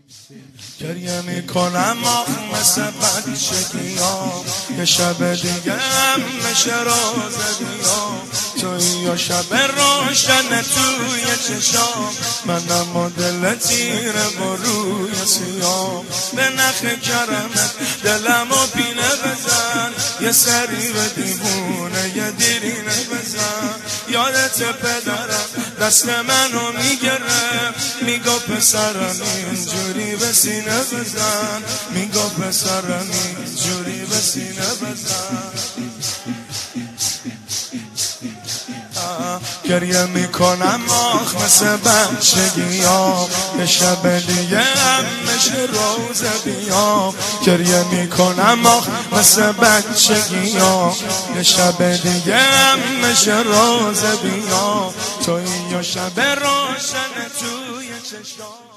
گریه میکنم مثل بچگیام، یه شب دیگه هم نشه روزدیام، توی یا شب روشن توی چشام، منم و دل تیره و روی سیام، به نخ کرمت دلمو پینه بزن، یه سری به دیوونه یه دیرینه بزن، یادت پدرم دست منو میگره، میگو پسرم اینجوری به سینه بزن، میگو پسرم اینجوری به سینه بزن. گریه میکنم مثل بچگیام، یه شب دیگه هم نشه روز بیام، گریه میکنم مثل بچگیام، یه شب دیگه هم نشه روز بیام، توی یا شب روشن توی چشام.